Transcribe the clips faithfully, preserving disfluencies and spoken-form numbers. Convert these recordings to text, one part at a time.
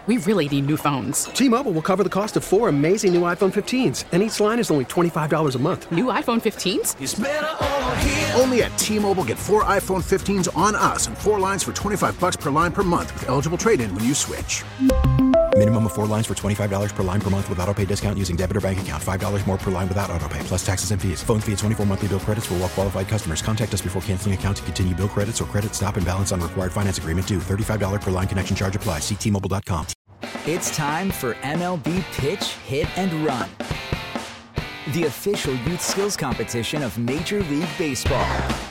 we really need new phones. T-Mobile will cover the cost of four amazing new iPhone fifteens, and each line is only twenty-five dollars a month. New iPhone fifteens? It's better over here. Only at T-Mobile, get four iPhone fifteens on us and four lines for twenty-five dollars per line per month with eligible trade-in when you switch. Minimum of four lines for twenty-five dollars per line per month with autopay discount using debit or bank account. five dollars more per line without autopay, plus taxes and fees. Phone fee at twenty-four monthly bill credits for well-qualified customers. Contact us before canceling account to continue bill credits or credit stop and balance on required finance agreement due. thirty-five dollars per line connection charge applies. See T Mobile dot com. It's time for M L B Pitch, Hit, and Run, the official youth skills competition of Major League Baseball.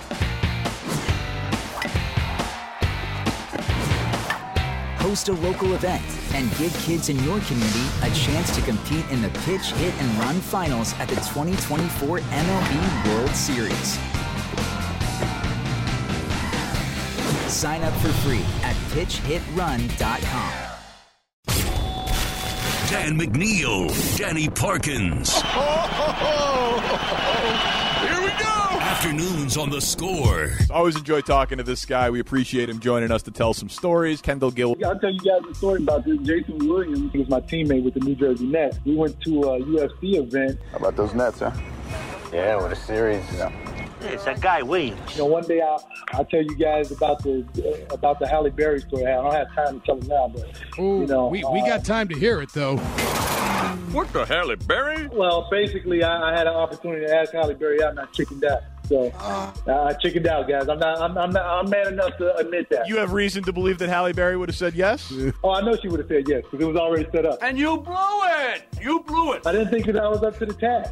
Host a local event and give kids in your community a chance to compete in the Pitch, Hit, and Run finals at the twenty twenty-four M L B World Series. Sign up for free at pitch hit run dot com. Dan McNeil, Danny Parkins. Here we go! Afternoons on The Score. Always enjoy talking to this guy. We appreciate him joining us to tell some stories. Kendall Gill. I'll tell you guys a story about this. Jason Williams, he was my teammate with the New Jersey Nets. We went to a U F C event. How about those Nets, huh? Yeah, what a series. Yeah. It's that guy Williams. You know, one day I'll, I'll tell you guys about the uh, about the Halle Berry story. I don't have time to tell it now, but Ooh, you know, we uh, we got time to hear it though. What the Halle Berry? Well, basically, I, I had an opportunity to ask Halle Berry out, and I chickened out. So uh, I chickened out, guys. I'm not. I'm, I'm not. I'm man enough to admit that. You have reason to believe that Halle Berry would have said yes? Oh, I know she would have said yes because it was already set up. And you blew it. You blew it. I didn't think that I was up to the task.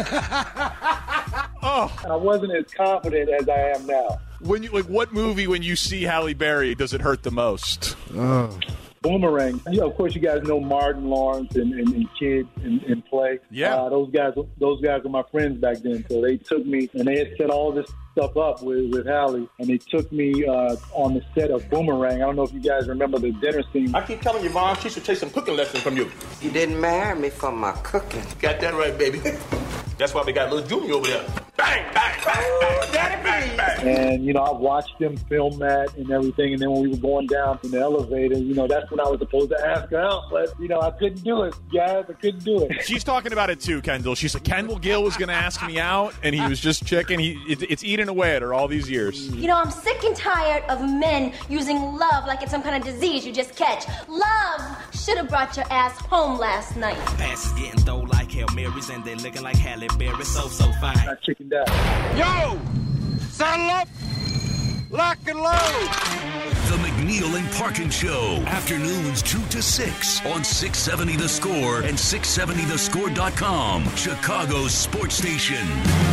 Oh, I wasn't as confident as I am now. when you like, what movie when you see Halle Berry does it hurt the most? Oh. Boomerang. You know, of course, you guys know Martin Lawrence and, and, and Kid in, in play. Yeah, uh, those guys. Those guys were my friends back then. So they took me, and they had set all this stuff up with with Halle, and they took me uh, on the set of Boomerang. I don't know if you guys remember the dinner scene. I keep telling you, Mom, she should take some cooking lessons from you. You didn't marry me for my cooking. Got that right, baby. That's why we got little Junior over there. Bang, bang, bang, bang, daddy, bang, bang. And, you know, I watched them film that and everything. And then when we were going down in the elevator, you know, that's when I was supposed to ask her out. But, you know, I couldn't do it, guys. I couldn't do it. She's talking about it, too, Kendall. She said Kendall Gill was going to ask me out, and he was just checking. He, it, it's eating away at her all these years. You know, I'm sick and tired of men using love like it's some kind of disease you just catch. Love should have brought your ass home last night. Passes getting thrown like Hail Marys, and they looking like Halle Berry. So, so fine. I chickened out. Yo! Saddle up! Lock and load! The McNeil and Parkins Show. Afternoons two to six on six seventy The Score and six seventy the score dot com. Chicago's sports station.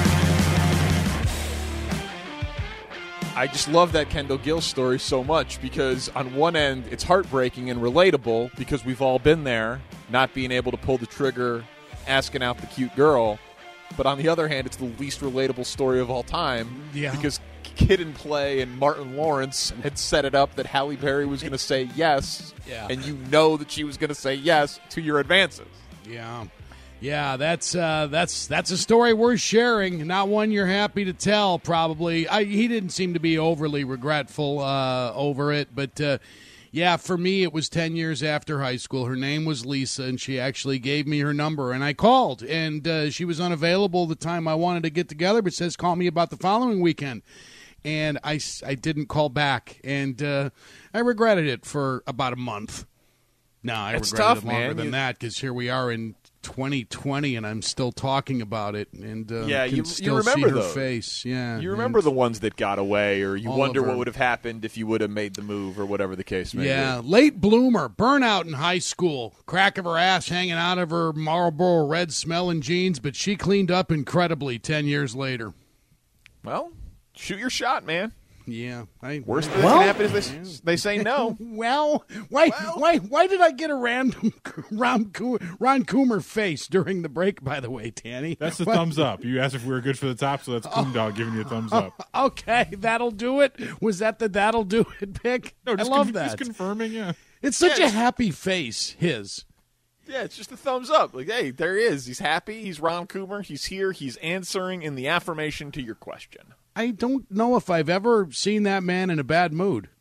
I just love that Kendall Gill story so much because on one end, it's heartbreaking and relatable because we've all been there, not being able to pull the trigger, asking out the cute girl. But on the other hand, it's the least relatable story of all time yeah. because Kid and Play and Martin Lawrence had set it up that Halle Berry was going to say yes, yeah. and you know that she was going to say yes to your advances. Yeah. Yeah, that's uh, that's that's a story worth sharing, not one you're happy to tell, probably. I, he didn't seem to be overly regretful uh, over it, but, uh, yeah, for me it was ten years after high school. Her name was Lisa, and she actually gave me her number, and I called, and uh, she was unavailable the time I wanted to get together, but says call me about the following weekend. And I, I didn't call back, and uh, I regretted it for about a month. No, I it's regretted tough, it longer man. than you... that because here we are in twenty twenty, and I'm still talking about it, and uh, yeah, can you, still you remember see her those. face. Yeah, you remember the ones that got away, or you wonder what would have happened if you would have made the move, or whatever the case may yeah, be. Yeah, late bloomer, burnout in high school, crack of her ass hanging out of her Marlboro Red smelling jeans, but she cleaned up incredibly ten years later. Well, shoot your shot, man. Yeah, I, worst thing well, that can happen is they, they say no. well, why, well, why, why did I get a random Ron, Ron Coomer face during the break? By the way, Tanny, that's the what? thumbs up. You asked if we were good for the top, so that's Coon Dog giving you a thumbs up. Okay, that'll do it. Was that the that'll do it pick? No, just I love con- that. Just confirming, yeah. It's such yeah, a happy face. His. Yeah, it's just a thumbs up. Like, hey, there he is. He's happy. He's Ron Coomer. He's here. He's answering in the affirmation to your question. I don't know if I've ever seen that man in a bad mood.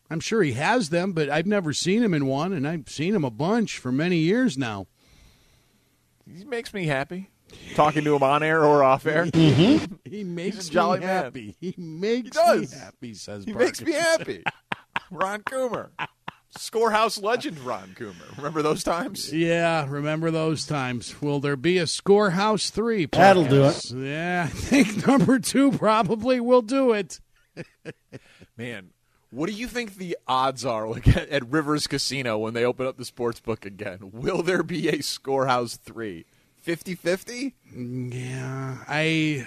I'm sure he has them, but I've never seen him in one, and I've seen him a bunch for many years now. He makes me happy. Talking to him on air or off air. Mm-hmm. He makes He's a jolly me man. happy. He makes He does. me happy, says He Parkinson. makes me happy. Ron Coomer. Scorehouse legend Ron Coomer. Remember those times? Yeah, remember those times. Will there be a Scorehouse three? That'll do Parkins? Yeah, I think number two probably will do it. Man, what do you think the odds are like at, at Rivers Casino when they open up the sports book again? Will there be a Scorehouse three? fifty-fifty? Yeah, I...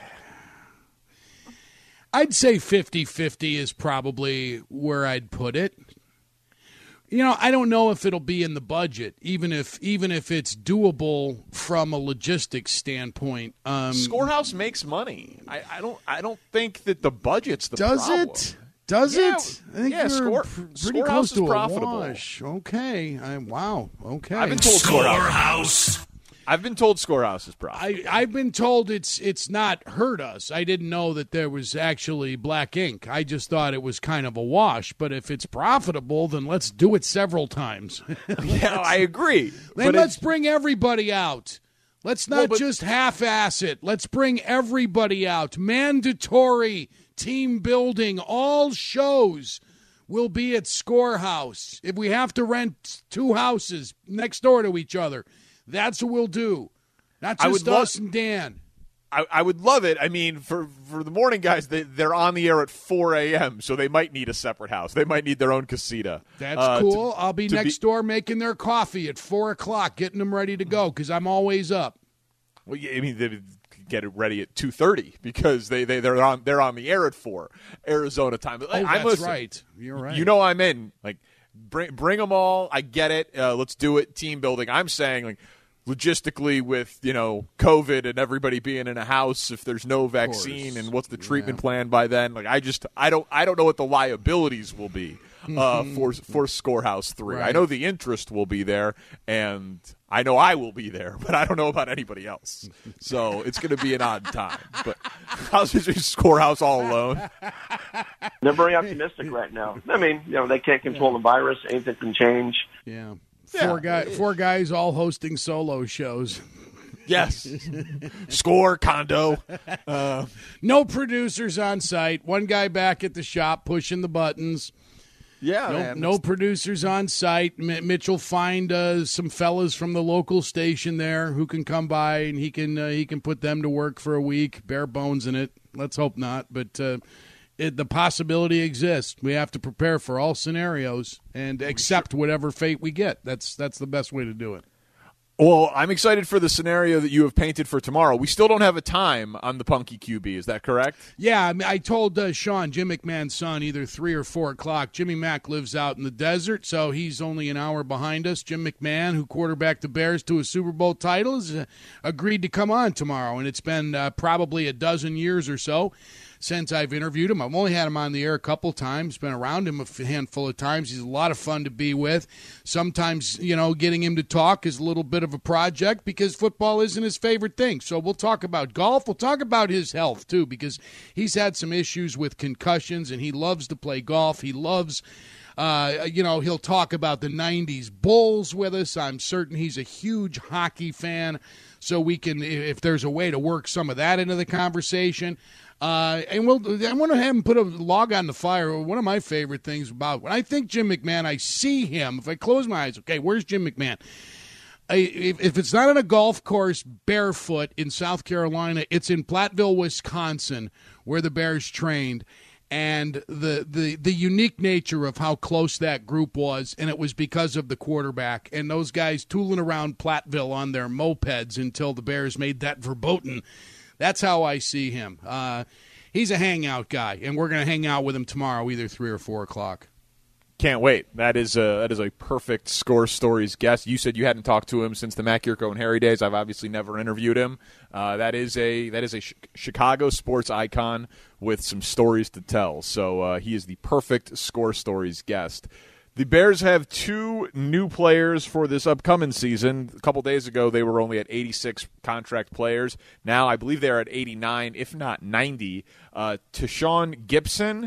I'd say fifty-fifty is probably where I'd put it. You know, I don't know if it'll be in the budget, even if even if it's doable from a logistics standpoint. Um, Scorehouse makes money. I, I don't. I don't think that the budget's the does problem. it? Does Yeah, it? I think yeah, you're score, pr- pretty Scorehouse close to is a profitable. wash. Okay. I, wow. Okay. I've been told Scorehouse. I've been told Scorehouse is profitable. I, I've been told it's it's not hurt us. I didn't know that there was actually black ink. I just thought it was kind of a wash. But if it's profitable, then let's do it several times. Yeah, I agree. Then But let's it's- bring everybody out. Let's not Well, but- just half-ass it. Let's bring everybody out. Mandatory team building. All shows will be at Scorehouse. If we have to rent two houses next door to each other, that's what we'll do. Not I just would love- us and Dan. I, I would love it. I mean, for, for the morning guys, they, they're on the air at four a.m., so they might need a separate house. They might need their own casita. That's uh, cool. to- I'll be to next door making their coffee at four o'clock, getting them ready to go because I'm always up. Well, yeah, I mean, they could get it ready at two thirty because they, they, they're, on, they're on the air at four, Arizona time. Oh, I'm that's listen, right. You're right. You know I'm in. Like, bring, bring them all. I get it. Uh, let's do it. Team building. I'm saying, like, logistically with, you know, COVID and everybody being in a house, if there's no vaccine and what's the treatment Yeah. plan by then, like I just I don't I don't know what the liabilities will be uh, for for Scorehouse three. I Right. know the interest will be there and I know I will be there, but I don't know about anybody else. So it's going to be an odd time. But how's your Scorehouse all alone? They're very optimistic right now. I mean, you know, they can't control the virus. Anything can change. Yeah. Yeah. Four guy, four guys all hosting solo shows. Yes. Score, condo. Uh, no producers on site. One guy back at the shop pushing the buttons. Yeah, no, man. no producers on site. M- Mitch will find uh, some fellas from the local station there who can come by and he can uh, he can put them to work for a week. Bare bones in it. Let's hope not, but uh, it, the possibility exists. We have to prepare for all scenarios and accept whatever fate we get. That's that's the best way to do it. Well, I'm excited for the scenario that you have painted for tomorrow. We still don't have a time on the Punky Q B. Is that correct? Yeah, I, mean, I told uh, Sean, Jim McMahon's son, either three or four o'clock. Jimmy Mack lives out in the desert, so he's only an hour behind us. Jim McMahon, who quarterbacked the Bears to a Super Bowl title, has uh, agreed to come on tomorrow, and it's been uh, probably a dozen years or so since I've interviewed him. I've only had him on the air a couple times, been around him a handful of times. He's a lot of fun to be with. Sometimes, you know, getting him to talk is a little bit of a project because football isn't his favorite thing. So we'll talk about golf. We'll talk about his health, too, because he's had some issues with concussions, and he loves to play golf. He loves... Uh, you know, he'll talk about the nineties Bulls with us. I'm certain he's a huge hockey fan, so we can, if there's a way to work some of that into the conversation. Uh, and we'll, I want to have him put a log on the fire. One of my favorite things about when I think Jim McMahon, I see him. If I close my eyes, okay, where's Jim McMahon? I, if, if it's not on a golf course barefoot in South Carolina, it's in Platteville, Wisconsin, where the Bears trained. And the, the the unique nature of how close that group was, and it was because of the quarterback and those guys tooling around Platteville on their mopeds until the Bears made that verboten. That's how I see him. Uh, he's a hangout guy, and we're going to hang out with him tomorrow, either three or four o'clock. Can't wait. That is a, that is a perfect Score Stories guest. You said you hadn't talked to him since the Mac Yurko and Harry days. I've obviously never interviewed him. Uh, that is a that is a sh- Chicago sports icon with some stories to tell. So uh, he is the perfect Score Stories guest. The Bears have two new players for this upcoming season. A couple days ago, they were only at eighty-six contract players. Now I believe they're at eighty-nine, if not ninety. Uh, Tashawn Gibson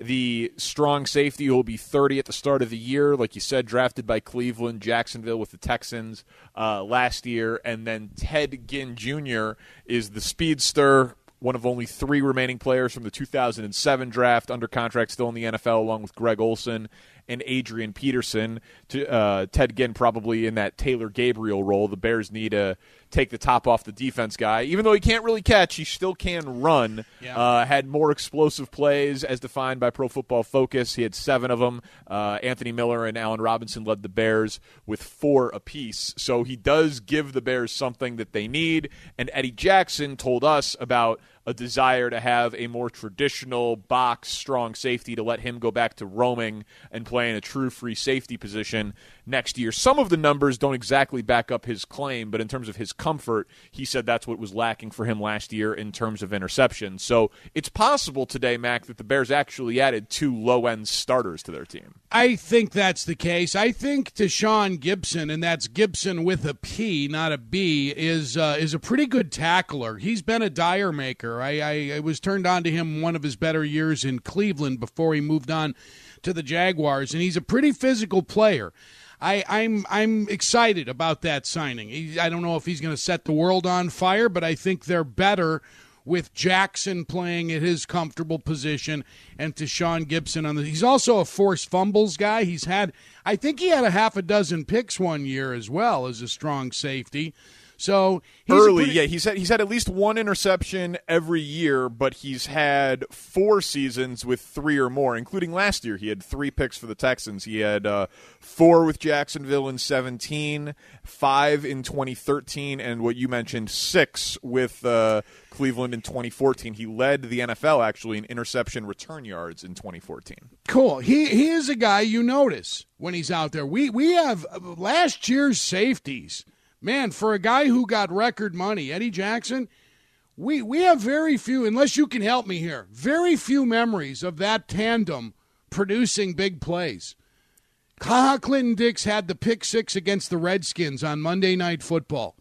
the strong safety who will be thirty at the start of the year, like you said, drafted by Cleveland, Jacksonville with the Texans uh, last year. And then Ted Ginn Junior is the speedster, one of only three remaining players from the two thousand seven draft, under contract still in the N F L, along with Greg Olsen and Adrian Peterson. To, uh, Ted Ginn probably in that Taylor Gabriel role. The Bears need to take the top off the defense guy. Even though he can't really catch, he still can run. Yeah. Uh, had more explosive plays as defined by Pro Football Focus. He had seven of them. Uh, Anthony Miller and Allen Robinson led the Bears with four apiece. So he does give the Bears something that they need. And Eddie Jackson told us about a desire to have a more traditional box strong safety, to let him go back to roaming and play in a true free safety position next year. Some of the numbers don't exactly back up his claim, but in terms of his comfort, he said that's what was lacking for him last year in terms of interceptions. So it's possible today, Mac, that the Bears actually added two low-end starters to their team. I think that's the case. I think Tashaun Gipson, and that's Gibson with a P, not a B, is uh, is a pretty good tackler. He's been a dire maker. I, I, I was turned on to him one of his better years in Cleveland before he moved on to the Jaguars, and he's a pretty physical player. I, I'm I'm excited about that signing. He, I don't know if he's going to set the world on fire, but I think they're better with Jackson playing at his comfortable position and Tashaun Gipson on the. He's also a forced fumbles guy. He's had, I think he had a half a dozen picks one year as well as a strong safety. So he's early, pretty, yeah, he's had he's had at least one interception every year, but he's had four seasons with three or more, including last year. He had three picks for the Texans. He had uh, four with Jacksonville in seventeen, five in twenty thirteen, and what you mentioned, six with uh, Cleveland in twenty fourteen. He led the N F L actually in interception return yards in twenty fourteen. Cool. He he is a guy you notice when he's out there. We we have last year's safeties. Man, for a guy who got record money, Eddie Jackson, we we have very few, unless you can help me here, very few memories of that tandem producing big plays. Ha-Ha Clinton-Dix had the pick six against the Redskins on Monday Night Football.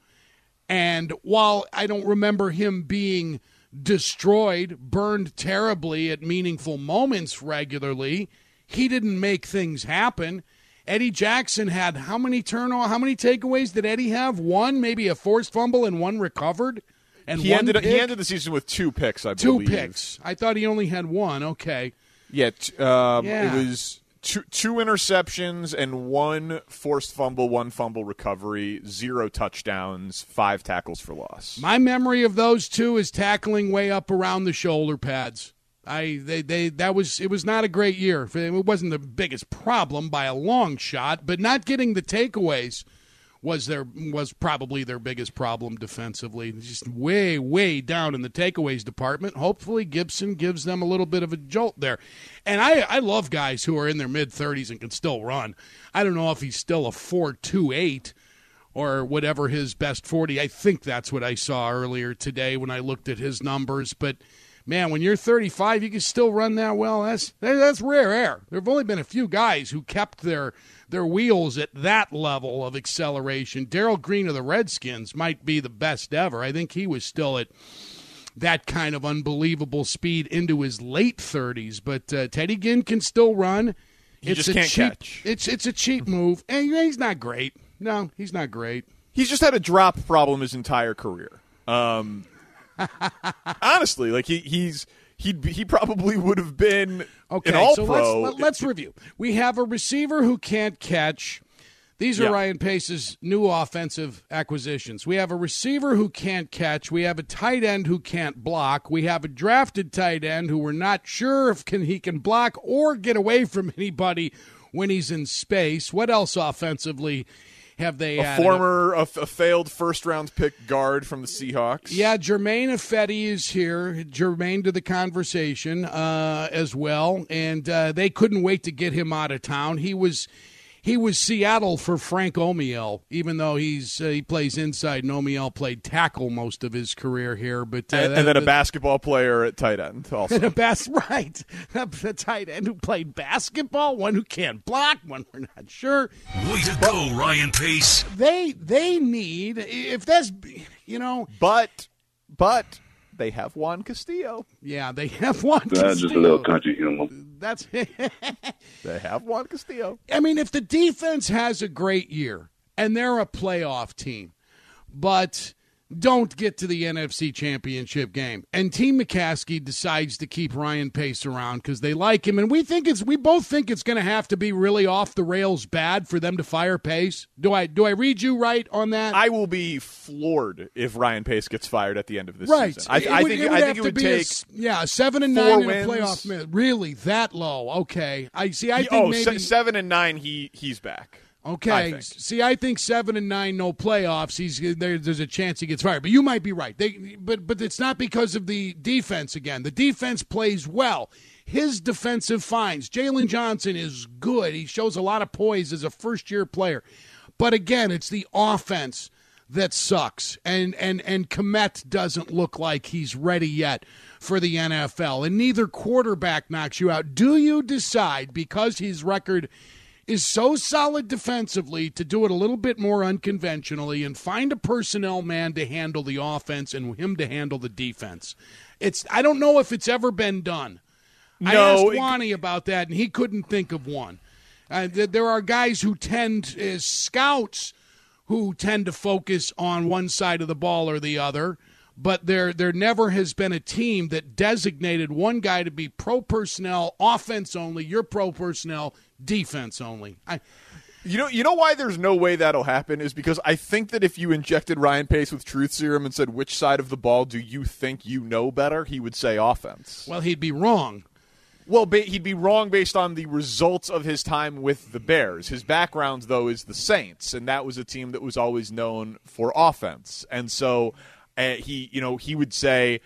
And while I don't remember him being destroyed, burned terribly at meaningful moments regularly, he didn't make things happen. Eddie Jackson had how many turnover, how many takeaways did Eddie have? One, maybe a forced fumble and one recovered? And he one ended pick? He ended the season with two picks, I two believe. Two picks. I thought he only had one. Okay. Yeah, t- um, yeah. It was two, two interceptions and one forced fumble, one fumble recovery, zero touchdowns, five tackles for loss. My memory of those two is tackling way up around the shoulder pads. I they, they that was it was not a great year. It wasn't the biggest problem by a long shot, but not getting the takeaways was their was probably their biggest problem defensively. Just way way down in the takeaways department. Hopefully Gibson gives them a little bit of a jolt there. And I I love guys who are in their mid thirties and can still run. I don't know if he's still a four two eight or whatever his best forty. I think that's what I saw earlier today when I looked at his numbers, but man, when you're thirty-five, you can still run that well. That's that's rare air. There have only been a few guys who kept their their wheels at that level of acceleration. Darrell Green of the Redskins might be the best ever. I think he was still at that kind of unbelievable speed into his late thirties. But uh, Teddy Ginn can still run. He it's just a can't cheap, catch. It's it's a cheap move, and he's not great. No, he's not great. He's just had a drop problem his entire career. Um, honestly, like he he's he he probably would have been okay, an all so pro. Let's, let's review. We have a receiver who can't catch. These are yeah. Ryan Pace's new offensive acquisitions. We have a receiver who can't catch. We have a tight end who can't block. We have a drafted tight end who we're not sure if can, he can block or get away from anybody when he's in space. What else offensively have they a added? former, a, a failed first-round pick guard from the Seahawks. Yeah, Jermaine Ifedi is here. Jermaine to the conversation uh, as well, and uh, they couldn't wait to get him out of town. He was he was Seattle for Frank Omiel, even though he's uh, he plays inside, and Omiel played tackle most of his career here. But uh, and, that, and then a the, basketball player at tight end also. And a bas- right, a tight end who played basketball, one who can't block, one we're not sure. Way to go, Ryan Pace. They they need, if that's, you know. But, but they have Juan Castillo. Yeah, they have Juan That's Castillo. just a little country humor. That's They have Juan Castillo. I mean, if the defense has a great year and they're a playoff team, but don't get to the N F C Championship game, and Team McCaskey decides to keep Ryan Pace around because they like him, and we think it's we both think it's going to have to be really off the rails bad for them to fire Pace. Do I do I read you right on that? I will be floored if Ryan Pace gets fired at the end of this right. season. I, It I would- think it would I have think it to would be take a, yeah, a seven and four nine in a wins. playoff minute. Really that low? Okay, I see. I think oh, maybe se- seven and nine. He he's back. Okay, I think. see, I think seven and nine, no playoffs. He's there, there's a chance he gets fired, but you might be right. They, but but it's not because of the defense. Again, the defense plays well. His defensive finds. Jalen Johnson is good. He shows a lot of poise as a first year player, but again, it's the offense that sucks, and and and Kmet doesn't look like he's ready yet for the N F L, and neither quarterback knocks you out. Do you decide because his record is so solid defensively to do it a little bit more unconventionally and find a personnel man to handle the offense and him to handle the defense? It's I don't know if it's ever been done. No, I asked it- Wani about that, and he couldn't think of one. Uh, th- there are guys who tend, as scouts, who tend to focus on one side of the ball or the other, but there there never has been a team that designated one guy to be pro personnel, offense only, you're pro personnel, defense only. I, You know, you know why there's no way that'll happen is because I think that if you injected Ryan Pace with truth serum and said, which side of the ball do you think you know better, he would say offense. Well, he'd be wrong. Well, ba- he'd be wrong based on the results of his time with the Bears. His background, though, is the Saints, and that was a team that was always known for offense. And so uh, he, you know, he would say,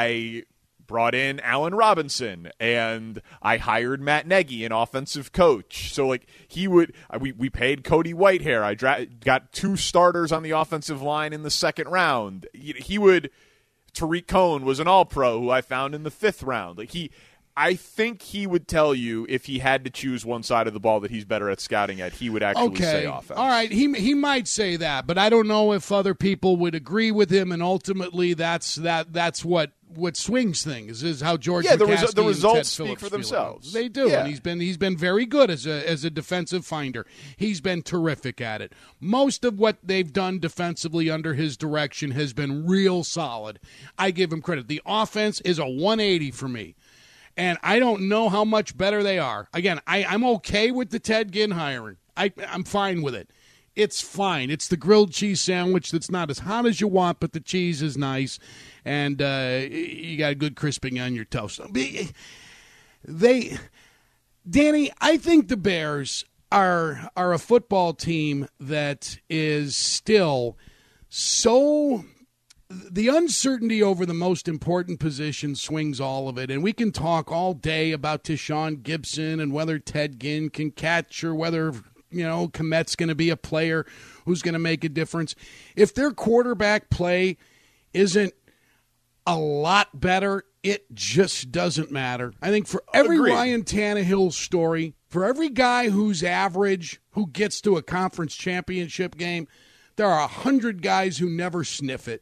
I brought in Allen Robinson, and I hired Matt Nagy, an offensive coach. So, like, he would – we we paid Cody Whitehair. I dra- got two starters on the offensive line in the second round. He, he would – Tariq Cohen was an all-pro who I found in the fifth round. Like, he – I think he would tell you if he had to choose one side of the ball that he's better at scouting at, he would actually okay. say offense. All right, he he might say that, but I don't know if other people would agree with him, and ultimately that's that that's what what swings things is how George Yeah, the, McCaskey resu- the and results Ted speak Phillips for feel themselves. about it. They do, Yeah. and he's been he's been very good as a as a defensive finder. He's been terrific at it. Most of what they've done defensively under his direction has been real solid. I give him credit. The offense is a one eighty for me. And I don't know how much better they are. Again, I, I'm okay with the Ted Ginn hiring. I, I'm fine with it. It's fine. It's the grilled cheese sandwich that's not as hot as you want, but the cheese is nice, and uh, you got a good crisping on your toast. They, Danny, I think the Bears are are a football team that is still so. The uncertainty over the most important position swings all of it, and we can talk all day about Tashawn Gibson and whether Ted Ginn can catch or whether, you know, Kmet's going to be a player who's going to make a difference. If their quarterback play isn't a lot better, it just doesn't matter. I think for every Agreed. Ryan Tannehill story, for every guy who's average, who gets to a conference championship game, there are a hundred guys who never sniff it.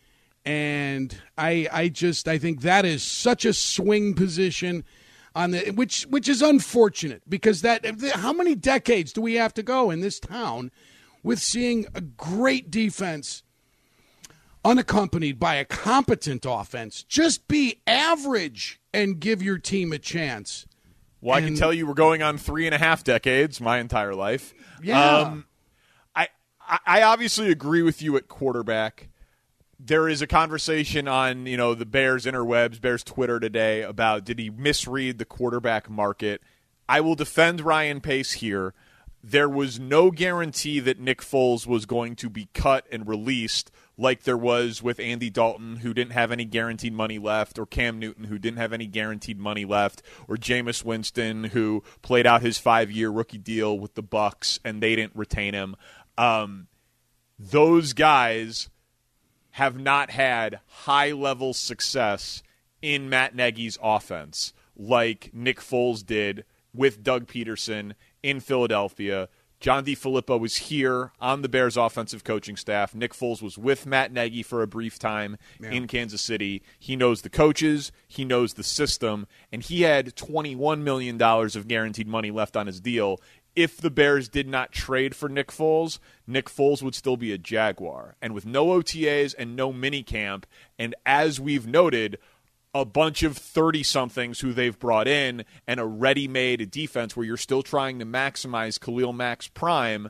And I, I just, I think that is such a swing position on the, which, which is unfortunate because that, how many decades do we have to go in this town with seeing a great defense unaccompanied by a competent offense just be average and give your team a chance? Well, I And- can tell you we're going on three and a half decades, my entire life. Yeah. Um, I, I I obviously agree with you at quarterback. There is a conversation on, you know, the Bears interwebs, Bears Twitter today about did he misread the quarterback market. I will defend Ryan Pace here. There was no guarantee that Nick Foles was going to be cut and released like there was with Andy Dalton, who didn't have any guaranteed money left, or Cam Newton, who didn't have any guaranteed money left, or Jameis Winston, who played out his five-year rookie deal with the Bucs and they didn't retain him. Um, those guys have not had high-level success in Matt Nagy's offense like Nick Foles did with Doug Peterson in Philadelphia John DeFilippo was here on the Bears offensive coaching staff. Nick Foles was with Matt Nagy for a brief time yeah. in Kansas City. He knows the coaches, he knows the system, and he had twenty-one million dollars of guaranteed money left on his deal. If the Bears did not trade for Nick Foles, Nick Foles would still be a Jaguar. And with no O T As and no minicamp, and as we've noted, a bunch of thirty-somethings who they've brought in and a ready-made defense where you're still trying to maximize Khalil Mack's prime,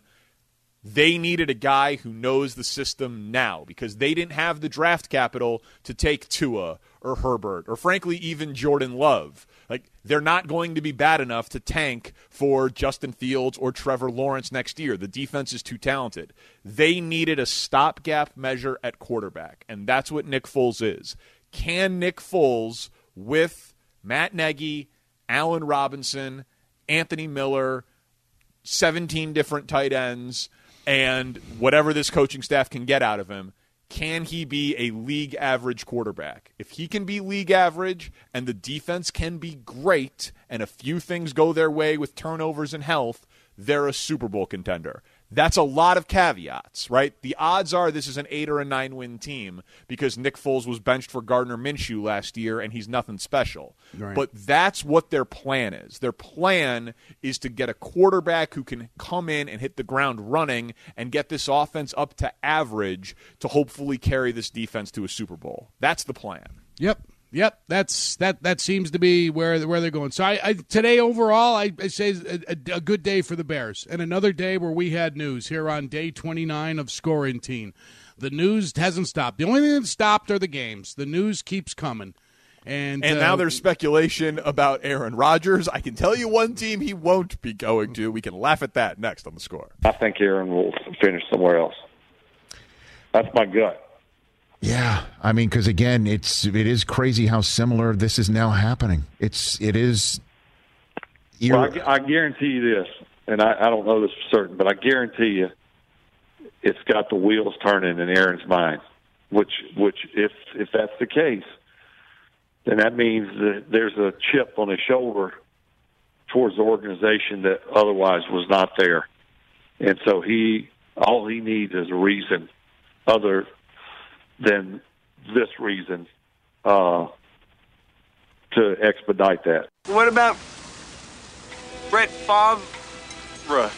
they needed a guy who knows the system now because they didn't have the draft capital to take Tua or Herbert or, frankly, even Jordan Love. Like, they're not going to be bad enough to tank for Justin Fields or Trevor Lawrence next year. The defense is too talented. They needed a stopgap measure at quarterback, and that's what Nick Foles is. Can Nick Foles, with Matt Nagy, Allen Robinson, Anthony Miller, seventeen different tight ends, and whatever this coaching staff can get out of him, can he be a league average quarterback? If he can be league average and the defense can be great and a few things go their way with turnovers and health, they're a Super Bowl contender. That's a lot of caveats, right? The odds are this is an eight or a nine win team because Nick Foles was benched for Gardner Minshew last year and he's nothing special. Right. But that's what their plan is. Their plan is to get a quarterback who can come in and hit the ground running and get this offense up to average to hopefully carry this defense to a Super Bowl. That's the plan. Yep. Yep, that's that. That seems to be where where they're going. So I, I today overall, I, I say a, a, a good day for the Bears, and another day where we had news here on day twenty-nine of Scoring. The news hasn't stopped. The only thing that stopped are the games. The news keeps coming, and and uh, now there's speculation about Aaron Rodgers. I can tell you one team he won't be going to. We can laugh at that next on The Score. I think Aaron will finish somewhere else. That's my gut. Yeah, I mean, because again, it's it is crazy how similar this is now happening. It's it is. Well, I, I guarantee you this, and I, I don't know this for certain, but I guarantee you, it's got the wheels turning in Aaron's mind. Which, which, if if that's the case, then that means that there's a chip on his shoulder towards the organization that otherwise was not there, and so he all he needs is a reason other than this reason uh, to expedite that. What about Brett Favre?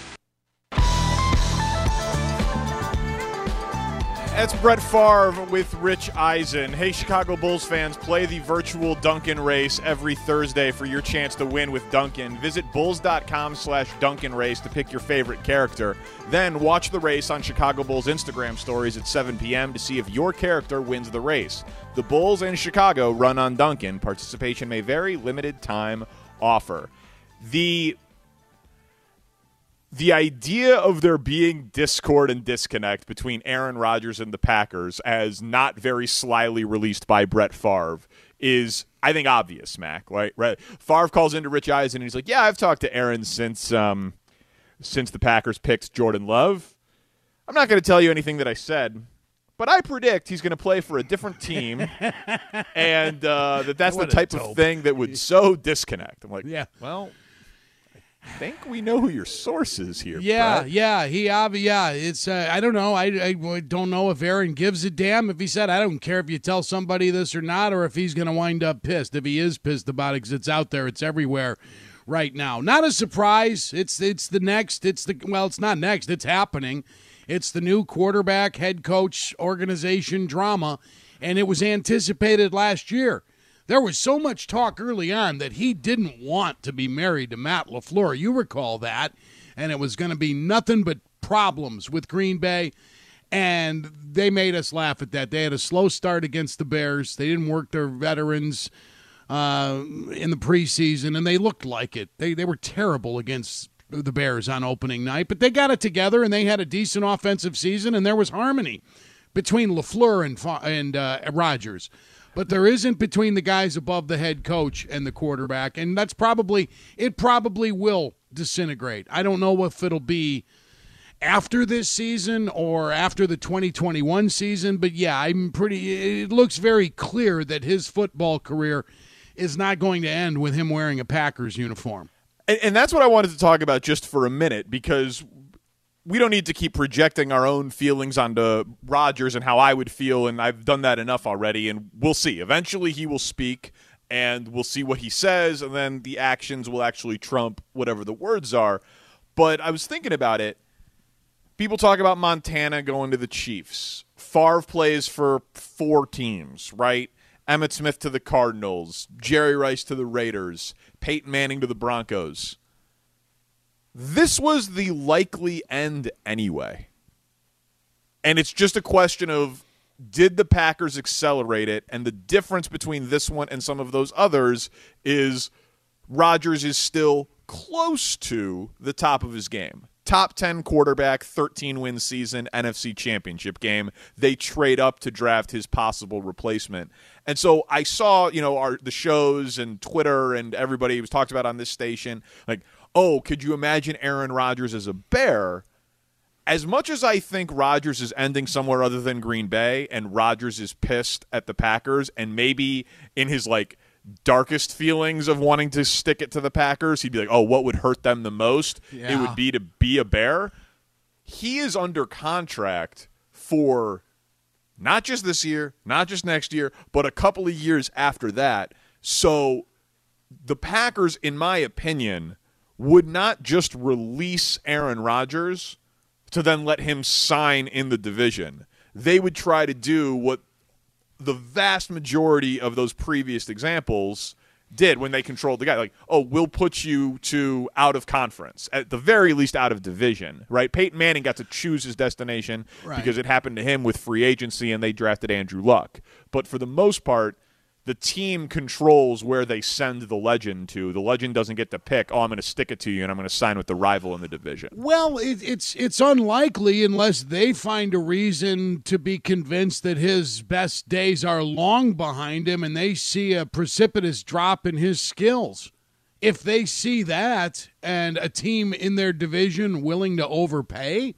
That's Brett Favre with Rich Eisen. Hey, Chicago Bulls fans, play the virtual Dunkin' race every Thursday for your chance to win with Dunkin'. Visit bulls.com slash Dunkin' race to pick your favorite character. Then watch the race on Chicago Bulls Instagram stories at seven p.m. to see if your character wins the race. The Bulls and Chicago run on Dunkin'. Participation may vary. Limited time offer. The... The idea of there being discord and disconnect between Aaron Rodgers and the Packers as not very slyly released by Brett Favre is, I think, obvious, Mac. Right? Right? Favre calls into Rich Eisen and he's like, yeah, I've talked to Aaron since um, since the Packers picked Jordan Love. I'm not going to tell you anything that I said, but I predict he's going to play for a different team and uh, that that's what the type of thing that would so disconnect. I'm like, yeah, well... I think we know who your source is here. Yeah, Brett. yeah, he, uh, yeah. It's uh, I don't know. I, I don't know if Aaron gives a damn if he said I don't care if you tell somebody this or not, or if he's going to wind up pissed. If he is pissed about it, because it's out there, it's everywhere right now. Not a surprise. It's it's the next. It's the well, it's not next. It's happening. It's the new quarterback, head coach, organization drama, and it was anticipated last year. There was so much talk early on that he didn't want to be married to Matt LaFleur. You recall that. And it was going to be nothing but problems with Green Bay. And they made us laugh at that. They had a slow start against the Bears. They didn't work their veterans uh, in the preseason, and they looked like it. They, they were terrible against the Bears on opening night. But they got it together, and they had a decent offensive season, and there was harmony between LaFleur and, and uh, Rodgers. But there isn't between the guys above the head coach and the quarterback, and that's probably it. Probably will disintegrate. I don't know if it'll be after this season or after the twenty twenty-one season, but yeah, I'm pretty. It looks very clear that his football career is not going to end with him wearing a Packers uniform. And, and that's what I wanted to talk about just for a minute, because we don't need to keep projecting our own feelings onto Rodgers and how I would feel, and I've done that enough already, and we'll see. Eventually he will speak, and we'll see what he says, and then the actions will actually trump whatever the words are. But I was thinking about it. People talk about Montana going to the Chiefs. Favre plays for four teams, right? Emmitt Smith to the Cardinals, Jerry Rice to the Raiders, Peyton Manning to the Broncos. This was the likely end anyway. And it's just a question of, did the Packers accelerate it? And the difference between this one and some of those others is Rodgers is still close to the top of his game. Top ten quarterback, thirteen-win season, N F C Championship game. They trade up to draft his possible replacement. And so I saw, you know, our the shows and Twitter and everybody was talked about on this station, like, oh, could you imagine Aaron Rodgers as a Bear? As much as I think Rodgers is ending somewhere other than Green Bay and Rodgers is pissed at the Packers and maybe in his, like, darkest feelings of wanting to stick it to the Packers, he'd be like, oh, what would hurt them the most? Yeah. It would be to be a Bear. He is under contract for not just this year, not just next year, but a couple of years after that. So the Packers, in my opinion, would not just release Aaron Rodgers to then let him sign in the division. They would try to do what the vast majority of those previous examples did when they controlled the guy. Like, oh, we'll put you to out of conference, at the very least out of division, right? Peyton Manning got to choose his destination right. because it happened to him with free agency and they drafted Andrew Luck. But for the most part, the team controls where they send the legend to. The legend doesn't get to pick, oh, I'm going to stick it to you and I'm going to sign with the rival in the division. Well, it, it's it's unlikely unless they find a reason to be convinced that his best days are long behind him and they see a precipitous drop in his skills. If they see that and a team in their division willing to overpay,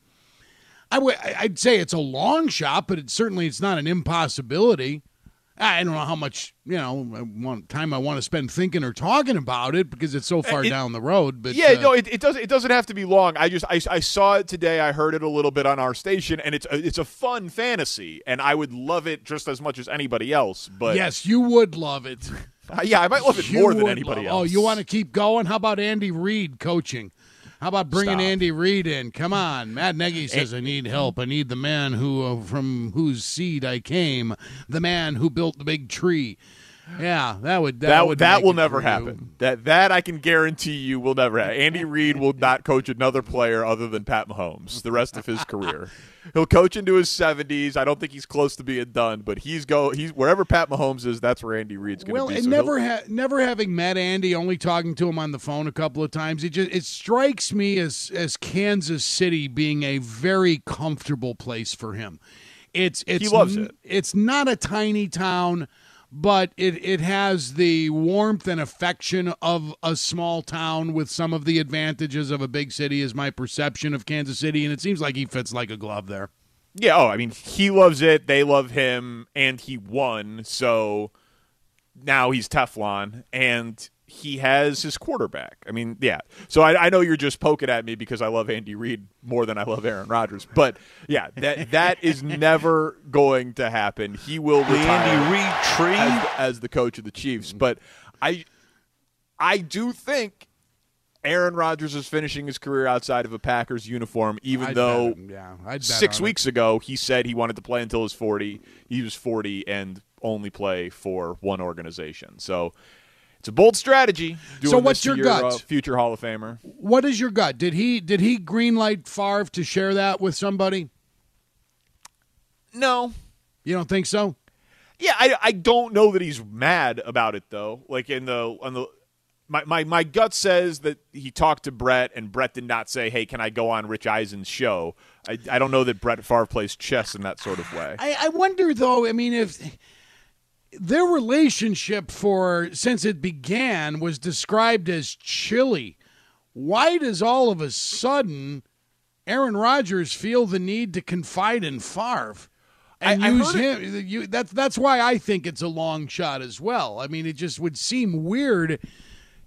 I w- I'd say it's a long shot, but it, certainly it's not an impossibility. I don't know how much, you know, I want, time I want to spend thinking or talking about it because it's so far it, down the road. But yeah, uh, no, it, it doesn't. It doesn't have to be long. I just I, I saw it today. I heard it a little bit on our station, and it's a, it's a fun fantasy, and I would love it just as much as anybody else. But yes, you would love it. Uh, yeah, I might love it you more than anybody love, else. Oh, you want to keep going? How about Andy Reid coaching? How about bringing Stop. Andy Reid in? Come on. Matt Nagy says, I need help. I need the man who uh, from whose seed I came, the man who built the big tree. Yeah, that would that, that would that will it never happen. That that I can guarantee you will never happen. Andy Reid will not coach another player other than Pat Mahomes the rest of his career. He'll coach into his seventies. I don't think he's close to being done, but he's go he's wherever Pat Mahomes is, that's where Andy Reid's going to well, be. Well, so and never ha- never having met Andy, only talking to him on the phone a couple of times, it just it strikes me as as Kansas City being a very comfortable place for him. It's it's he loves it. It's not a tiny town, but it, it has the warmth and affection of a small town with some of the advantages of a big city is my perception of Kansas City, and it seems like he fits like a glove there. Yeah, oh, I mean, he loves it, they love him, and he won, so now he's Teflon, and he has his quarterback. I mean, yeah. So I, I know you're just poking at me because I love Andy Reid more than I love Aaron Rodgers. But, yeah, that that is never going to happen. He will retire Andy Reid tree as, as the coach of the Chiefs. But I I do think Aaron Rodgers is finishing his career outside of a Packers uniform, even I'd though bet him, yeah. I'd bet six on weeks it. ago he said he wanted to play until he was forty. He was forty and only play for one organization. So it's a bold strategy. Doing So what's this to your your gut? uh, future Hall of Famer? What is your gut? Did he did he greenlight Favre to share that with somebody? No. You don't think so? Yeah, I, I don't know that he's mad about it though. Like in the on the my, my my gut says that he talked to Brett and Brett did not say, "Hey, can I go on Rich Eisen's show?" I I don't know that Brett Favre plays chess in that sort of way. I, I wonder though. I mean, if their relationship for since it began was described as chilly, why does all of a sudden Aaron Rodgers feel the need to confide in Favre and I, I use heard him? You, that's that's why I think it's a long shot as well. I mean, it just would seem weird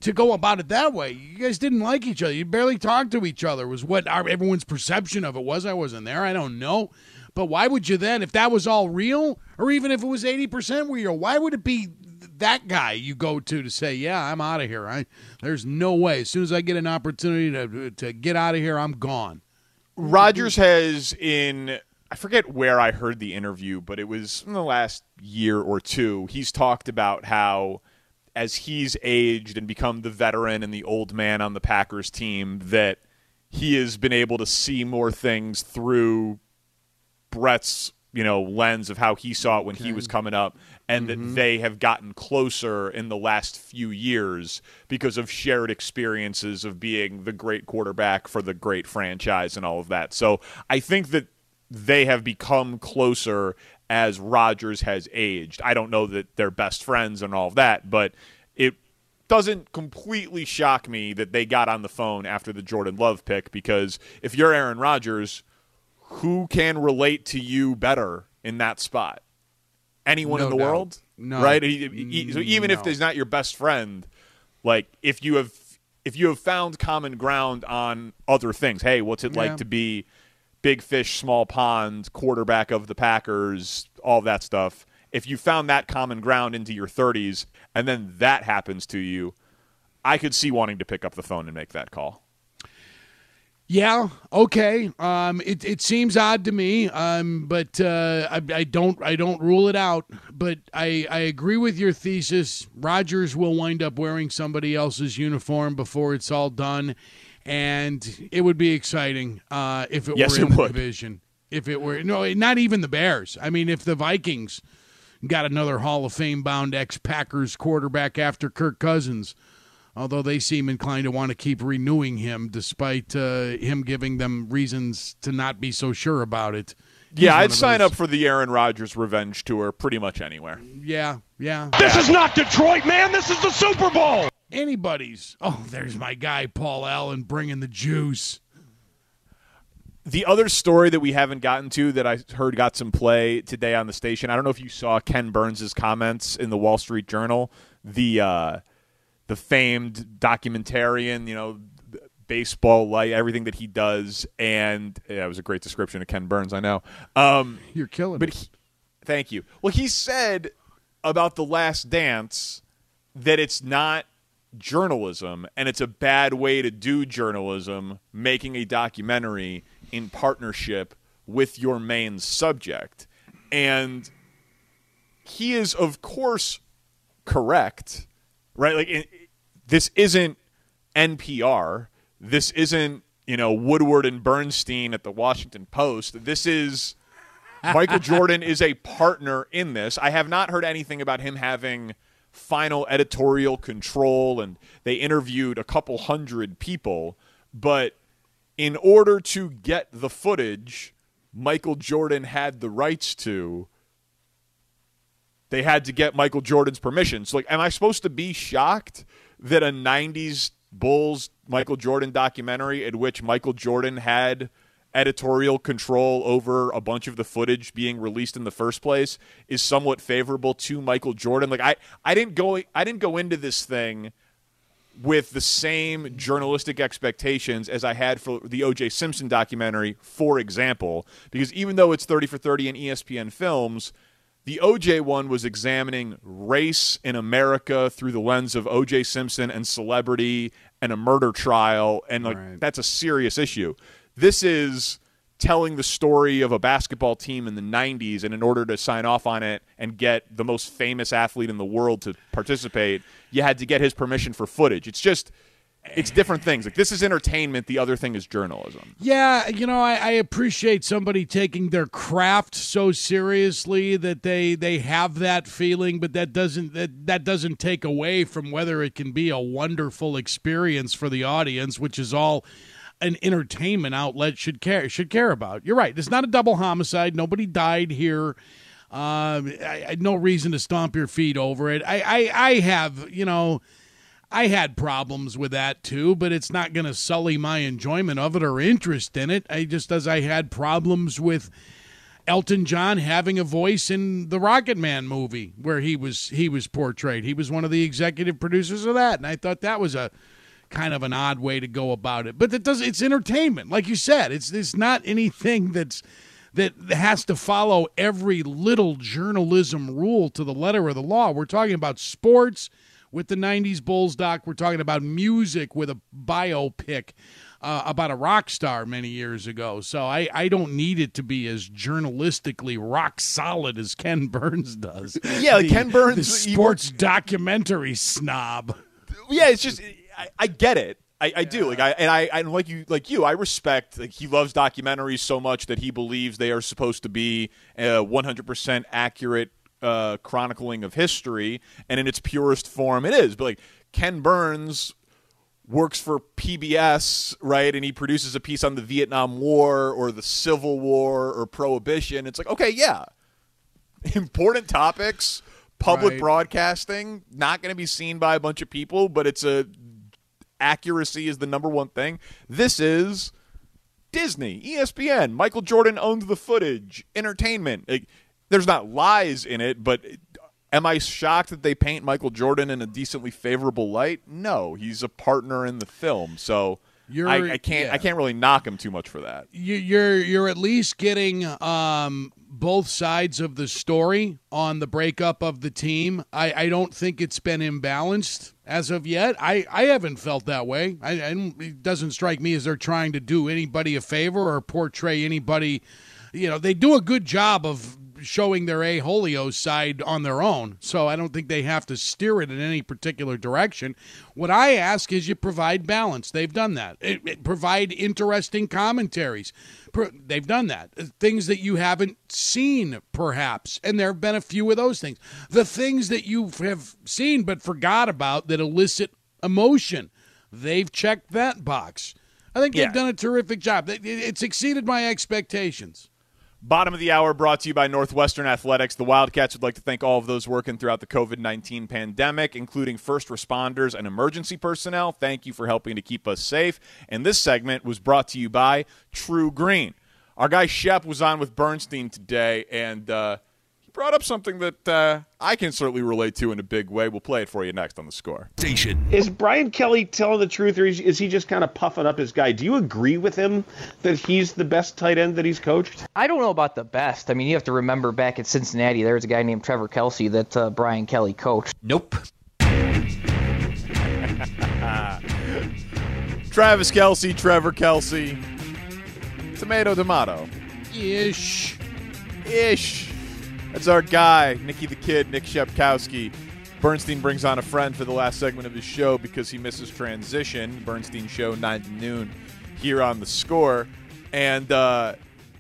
to go about it that way. You guys didn't like each other. You barely talked to each other was what our, everyone's perception of it was. I wasn't there. I don't know. But why would you then, if that was all real, or even if it was eighty percent real, why would it be that guy you go to to say, yeah, I'm out of here? I, there's no way. As soon as I get an opportunity to to get out of here, I'm gone. Rodgers has in, I forget where I heard the interview, but it was in the last year or two, he's talked about how as he's aged and become the veteran and the old man on the Packers team, that he has been able to see more things through Brett's, you know, lens of how he saw it when okay. he was coming up, and mm-hmm. that they have gotten closer in the last few years because of shared experiences of being the great quarterback for the great franchise and all of that. So I think that they have become closer as Rodgers has aged. I don't know that they're best friends and all of that, but it doesn't completely shock me that they got on the phone after the Jordan Love pick, because if you're Aaron Rodgers, who can relate to you better in that spot? Anyone no in the doubt. world? No. Right? So even no. if there's not your best friend, like if you have if you have found common ground on other things, hey, what's it like yeah. to be big fish, small pond, quarterback of the Packers, all that stuff. If you found that common ground into your thirties and then that happens to you, I could see wanting to pick up the phone and make that call. Yeah, okay. Um, it it seems odd to me, um, but uh, I, I don't I don't rule it out. But I, I agree with your thesis. Rodgers will wind up wearing somebody else's uniform before it's all done, and it would be exciting uh, if it yes, were in it the would. division. If it were no, not even the Bears. I mean, if the Vikings got another Hall of Fame bound ex-Packers quarterback after Kirk Cousins. Although they seem inclined to want to keep renewing him despite uh, him giving them reasons to not be so sure about it. He's yeah, I'd sign up for the Aaron Rodgers revenge tour pretty much anywhere. Yeah, yeah. This is not Detroit, man. This is the Super Bowl. Anybody's. Oh, there's my guy, Paul Allen, bringing the juice. The other story that we haven't gotten to that I heard got some play today on the station, I don't know if you saw Ken Burns' comments in the Wall Street Journal, the uh, – the famed documentarian, you know, baseball, light, everything that he does. And yeah, it was a great description of Ken Burns, I know. Um, You're killing but it. He, thank you. Well, he said about The Last Dance that it's not journalism and it's a bad way to do journalism, making a documentary in partnership with your main subject. And he is, of course, correct. Right, like it, this isn't N P R. This isn't, you know, Woodward and Bernstein at the Washington Post. This is Michael Jordan is a partner in this. I have not heard anything about him having final editorial control, and they interviewed a couple hundred people. But in order to get the footage Michael Jordan had the rights to, they had to get Michael Jordan's permission. So, like, am I supposed to be shocked that a nineties Bulls Michael Jordan documentary in which Michael Jordan had editorial control over a bunch of the footage being released in the first place is somewhat favorable to Michael Jordan? Like, I, I didn't go I didn't go into this thing with the same journalistic expectations as I had for the O J Simpson documentary, for example, because even though it's thirty for thirty in E S P N Films, the O J one was examining race in America through the lens of O J Simpson and celebrity and a murder trial, and like right. that's a serious issue. This is telling the story of a basketball team in the nineties, and in order to sign off on it and get the most famous athlete in the world to participate, you had to get his permission for footage. It's just it's different things. Like, this is entertainment. The other thing is journalism. Yeah, you know, I, I appreciate somebody taking their craft so seriously that they they have that feeling, but that doesn't that, that doesn't take away from whether it can be a wonderful experience for the audience, which is all an entertainment outlet should care should care about. You're right. It's not a double homicide. Nobody died here. Um, I, I no reason to stomp your feet over it. I, I, I have, you know. I had problems with that too, but it's not going to sully my enjoyment of it or interest in it. I just, as I had problems with Elton John having a voice in the Rocket Man movie where he was he was portrayed. He was one of the executive producers of that, and I thought that was a kind of an odd way to go about it. But that does it's entertainment, like you said. It's it's not anything that's that has to follow every little journalism rule to the letter of the law. We're talking about sports with the nineties Bulls doc. We're talking about music with a biopic Uh, about a rock star many years ago. So I, I don't need it to be as journalistically rock solid as Ken Burns does. Yeah, the, Ken Burns. the sports documentary snob. Yeah, it's just, I, I get it. I, I do. Like I and I and like you like you, I respect like he loves documentaries so much that he believes they are supposed to be a one hundred percent accurate uh, chronicling of history, and in its purest form it is. But like Ken Burns works for P B S, right, and he produces a piece on the Vietnam War or the Civil War or Prohibition. It's like, okay, yeah, important topics, public right. broadcasting, not going to be seen by a bunch of people, but it's a accuracy is the number one thing. This is Disney, E S P N. Michael Jordan owns the footage, entertainment. Like, there's not lies in it, but am I shocked that they paint Michael Jordan in a decently favorable light? No, he's a partner in the film, so You're, I, I can't. yeah. I can't really knock him too much for that. You, you're you're at least getting um, both sides of the story on the breakup of the team. I, I don't think it's been imbalanced as of yet. I, I haven't felt that way. I, I don't, it doesn't strike me as they're trying to do anybody a favor or portray anybody. You know, they do a good job of showing their a-holio side on their own, so I don't think they have to steer it in any particular direction. What I ask is you provide balance. They've done that. It, it provide interesting commentaries. Pro, they've done that. Things that you haven't seen, perhaps, and there have been a few of those things. The things that you have seen but forgot about that elicit emotion, they've checked that box. I think they've Yeah. done a terrific job. It, it, it's exceeded my expectations. Bottom of the hour brought to you by Northwestern Athletics. The Wildcats would like to thank all of those working throughout the covid nineteen pandemic, including first responders and emergency personnel. Thank you for helping to keep us safe. And this segment was brought to you by True Green. Our guy Shep was on with Bernstein today, and uh, he brought up something that uh, I can certainly relate to in a big way. We'll play it for you next on The Score. Station. Is Brian Kelly telling the truth, or is, is he just kind of puffing up his guy? Do you agree with him that he's the best tight end that he's coached? I don't know about the best. I mean, you have to remember back at Cincinnati, there was a guy named Trevor Kelsey that uh, Brian Kelly coached. Nope. Travis Kelsey, Trevor Kelsey, tomato, tomato. Ish. Ish. That's our guy, Nicky the Kid, Nick Shepkowski. Bernstein brings on a friend for the last segment of his show because he misses transition. Bernstein show, nine to noon, here on The Score. And uh,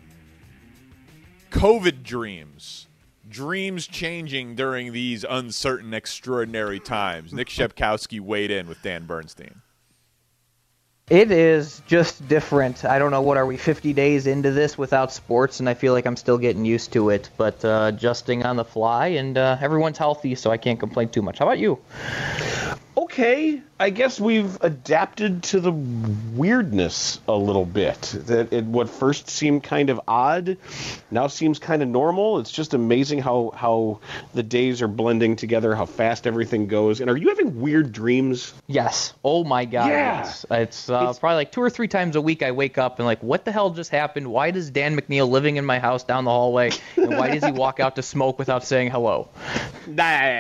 COVID dreams. Dreams changing during these uncertain, extraordinary times. Nick Shepkowski weighed in with Dan Bernstein. It is just different. I don't know, what are we, fifty days into this without sports, and I feel like I'm still getting used to it, but uh, adjusting on the fly, and uh, everyone's healthy, so I can't complain too much. How about you? Okay, I guess we've adapted to the weirdness a little bit. That it, what first seemed kind of odd now seems kind of normal. It's just amazing how, how the days are blending together, how fast everything goes. And are you having weird dreams? Yes. Oh, my God. Yeah. Yes. It's, uh, it's probably like two or three times a week I wake up and like, what the hell just happened? Why does Dan McNeil living in my house down the hallway, and why does he walk out to smoke without saying hello? And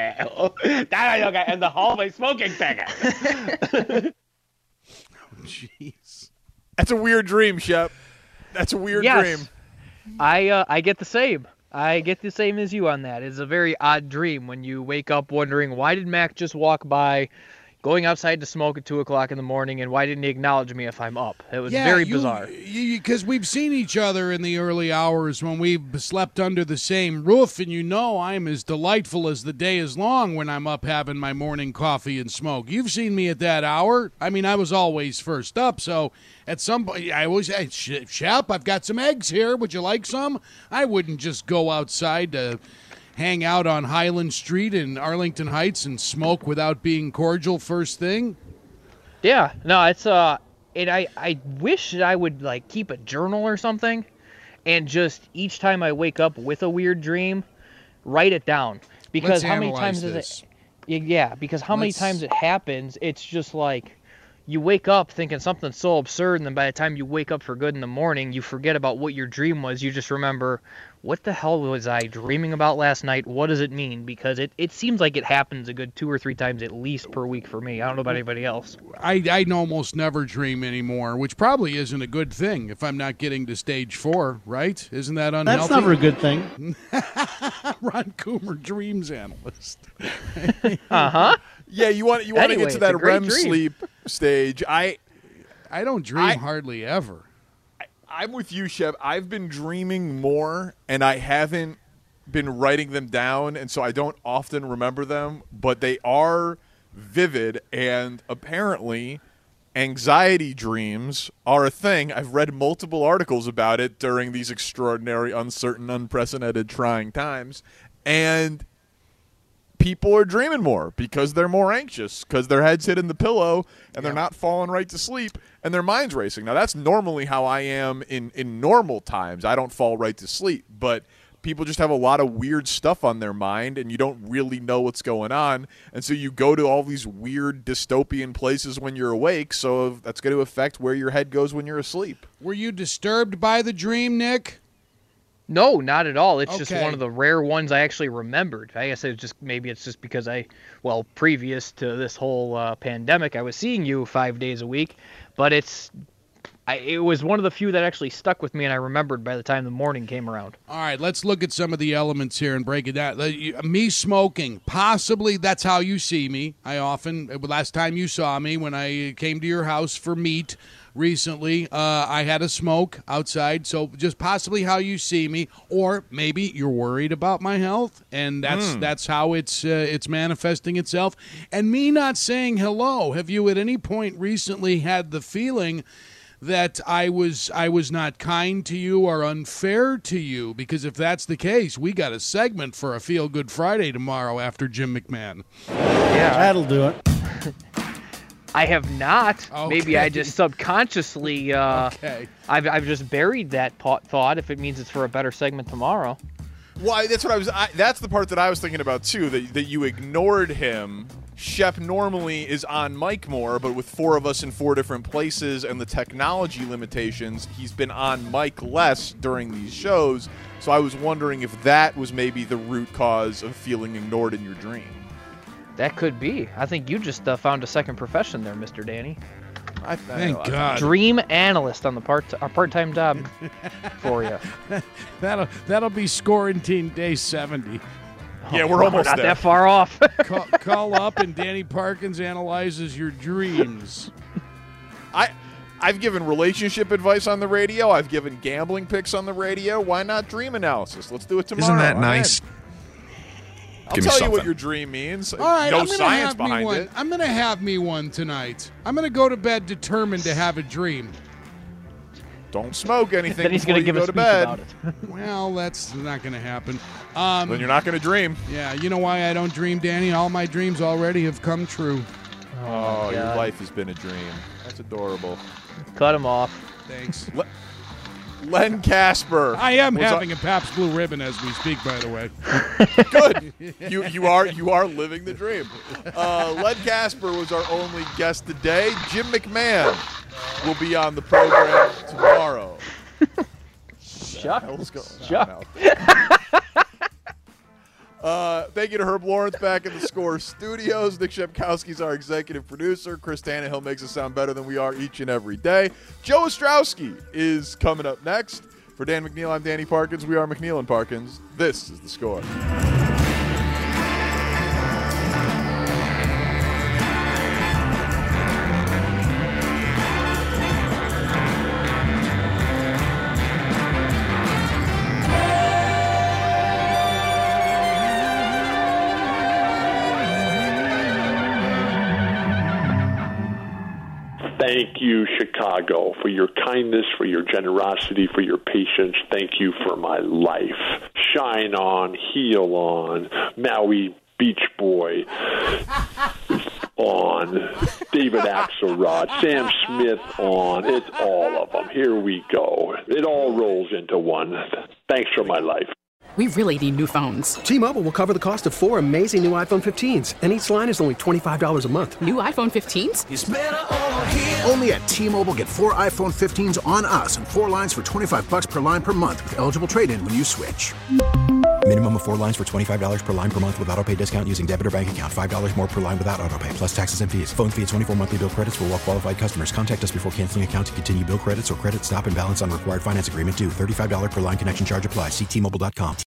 the hallway smoking thing. Jeez. That's a weird dream, Shep. That's a weird yes. dream. I uh, I get the same. I get the same as you on that. It's a very odd dream when you wake up wondering, why did Mac just walk by, going outside to smoke at two o'clock in the morning, and why didn't he acknowledge me if I'm up? It was yeah, very you, bizarre. Because we've seen each other in the early hours when we've slept under the same roof, and you know I'm as delightful as the day is long when I'm up having my morning coffee and smoke. You've seen me at that hour. I mean, I was always first up, so at some point I always say, Shep, I've got some eggs here. Would you like some? I wouldn't just go outside to hang out on Highland Street in Arlington Heights and smoke without being cordial first thing. Yeah, no, it's uh, and I I wish that I would like keep a journal or something, and just each time I wake up with a weird dream, write it down. Because Let's how many analyze times does this. it? Yeah, because how many Let's- times it happens, it's just like you wake up thinking something so absurd, and then by the time you wake up for good in the morning, you forget about what your dream was. You just remember, what the hell was I dreaming about last night? What does it mean? Because it, it seems like it happens a good two or three times at least per week for me. I don't know about anybody else. I, I almost never dream anymore, which probably isn't a good thing if I'm not getting to stage four, right? Isn't that unhealthy? That's never a good thing. Ron Coomer, dreams analyst. Uh-huh. Yeah, you want you want Anyway, to get to it's a that great R E M dream. sleep stage. I I don't dream I- hardly ever. I'm with you, Shep. I've been dreaming more, and I haven't been writing them down, and so I don't often remember them, but they are vivid, and apparently anxiety dreams are a thing. I've read multiple articles about it during these extraordinary, uncertain, unprecedented, trying times, and people are dreaming more because they're more anxious, because their head's hitting the pillow and they're not falling right to sleep and their mind's racing. Now, that's normally how I am in, in normal times. I don't fall right to sleep, but people just have a lot of weird stuff on their mind and you don't really know what's going on. And so you go to all these weird dystopian places when you're awake, so that's going to affect where your head goes when you're asleep. Were you disturbed by the dream, Nick? No, not at all. It's just Okay. one of the rare ones I actually remembered. I guess it's just maybe it's just because I, well, previous to this whole uh, pandemic, I was seeing you five days a week, but it's, I, it was one of the few that actually stuck with me, and I remembered by the time the morning came around. All right, let's look at some of the elements here and break it down. Uh, you- Me smoking, possibly that's how you see me. I often, last time you saw me when I came to your house for meat recently, uh, I had a smoke outside, so just possibly how you see me, or maybe you're worried about my health, and that's Hmm. that's how it's uh, it's manifesting itself. And me not saying hello. Have you at any point recently had the feeling that I was I was not kind to you or unfair to you? Because if that's the case, we got a segment for a Feel Good Friday tomorrow after Jim McMahon. Yeah, That'll do it. I have not. Maybe I Okay. just subconsciously, uh, Okay. I've I've just buried that po- thought. If it means it's for a better segment tomorrow. Well, I- that's what I was. I, that's the part that I was thinking about too. That that you ignored him. Shep normally is on mic more, but with four of us in four different places and the technology limitations, he's been on mic less during these shows. So I was wondering if that was maybe the root cause of feeling ignored in your dream. That could be. I think you just uh, found a second profession there, Mister Danny. I, Thank I, God. Dream analyst on the part a part-time job for you. That'll that'll be quarantine day seventy. Yeah, we're almost not there. that far off. call, call up and Danny Parkins analyzes your dreams. I. I've given relationship advice on the radio. I've given gambling picks on the radio. Why not dream analysis? Let's do it tomorrow. Isn't that I'm nice? in. I'll Give me tell you what something. your dream means. All right, no I'm gonna science have me behind one. it. I'm gonna have me one tonight. I'm gonna go to bed determined to have a dream. Don't smoke anything Then he's before gonna you give go a to speech bed. about it. Well, that's not gonna happen. Um, Then you're not going to dream. yeah, you know why I don't dream, Danny? All my dreams already have come true. Oh, your God. life has been a dream. That's adorable. Cut him off. Thanks. Le- Len Casper. I am was having on- a Pabst Blue Ribbon as we speak, by the way. Good. You you are you are living the dream. Uh, Len Casper was our only guest today. Jim McMahon will be on the program tomorrow. Shut. What's going Shut. on? Uh, thank you to Herb Lawrence back in the Score Studios. Nick Shepkowski's our executive producer. Chris Tannehill makes us sound better than we are each and every day. Joe Ostrowski is coming up next. For Dan McNeil, I'm Danny Parkins. We are McNeil and Parkins. This is The Score. Thank you, Chicago, for your kindness, for your generosity, for your patience. Thank you for my life. Shine on, heal on, Maui Beach Boy. on, David Axelrod, Sam Smith on. It's all of them. Here we go. It all rolls into one. Thanks for my life. We really need new phones. T-Mobile will cover the cost of four amazing new iPhone fifteens, and each line is only twenty-five dollars a month. New iPhone fifteens? It's better over here. Only at T-Mobile, get four iPhone fifteens on us and four lines for twenty-five dollars per line per month with eligible trade-in when you switch. Minimum of four lines for twenty-five dollars per line per month with autopay discount using debit or bank account. five dollars more per line without autopay, plus taxes and fees. Phone fee at twenty-four monthly bill credits for well-qualified customers. Contact us before canceling account to continue bill credits or credit stop and balance on required finance agreement due. thirty-five dollars per line connection charge applies. See T Mobile dot com.